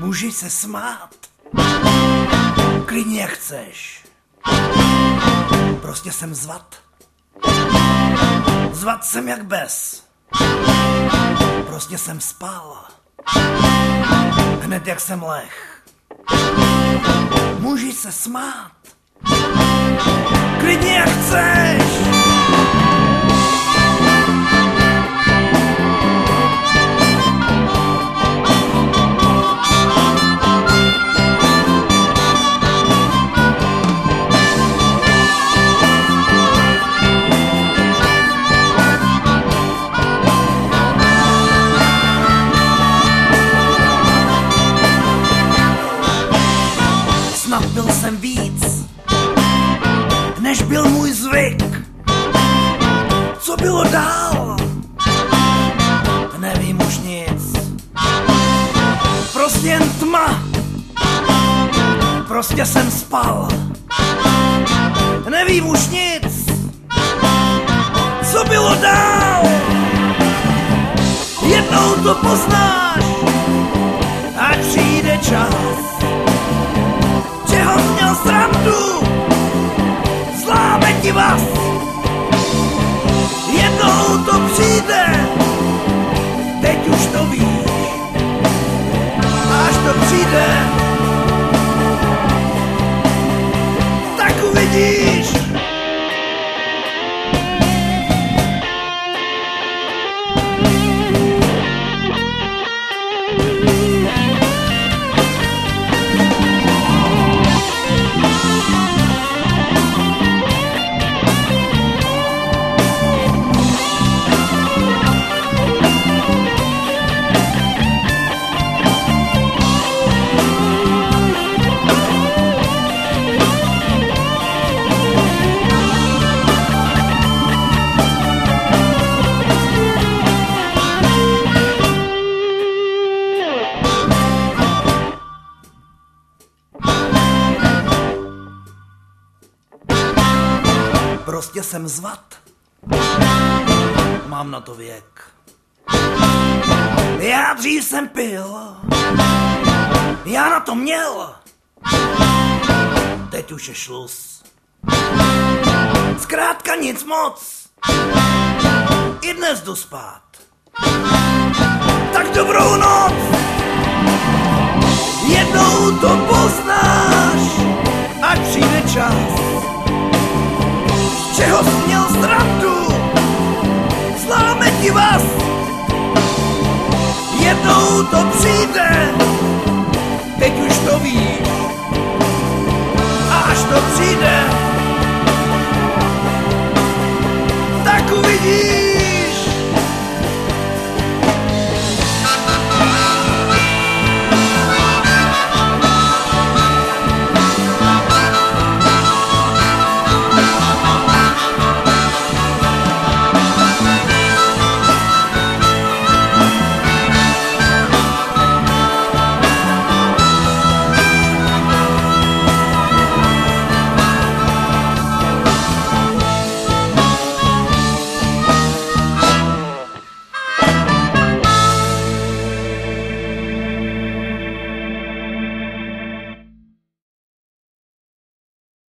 Můžeš se smát. Klidně jak chceš. Prostě jsem zvat. Zvat jsem jak bez. Prostě jsem spal. Hned jak jsem leh. Můžeš se smát. Klidně jak chceš. Snad byl jsem víc, než byl můj zvyk. Co bylo dál? Nevím už nic. Prostě jen tma. Prostě jsem spal. Nevím už nic. Co bylo dál? Jednou to poznáš, ať přijde čas. Čeho jsi měl srandu? Zláme ti vás. Jednou to přijde, teď už to víš. Až to přijde, tak uvidíš. Prostě jsem zvat. Mám na to věk. Já dřív jsem pil. Já na to měl. Teď už je šluz. Zkrátka nic moc. I dnes jdu spát. Tak dobrou noc. Jednou to poznáš, ať přijde čas. Čeho jsi měl srandu? Zláme ti vás. Jednou to přijde, teď už to víš. A až to přijde, tak uvidíš.